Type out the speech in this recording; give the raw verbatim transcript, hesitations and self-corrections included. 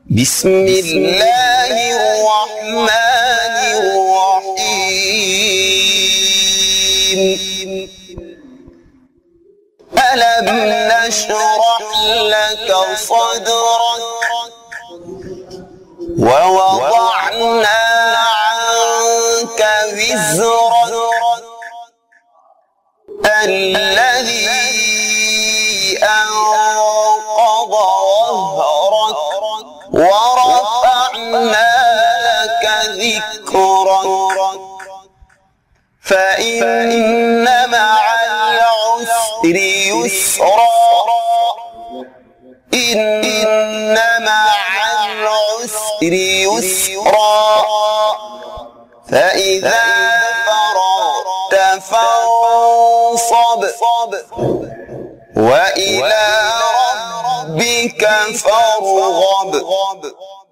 بسم الله الرحمن الرحيم ألم نشرح لك صدرك ووضعنا عنك وزرك الذي أنقض ظهرك ورفعنا لك ذكرك فإن مع العسر يسرا إن مع العسر يسرا فإذا فرغت فانصب وإلى ربك فارغب.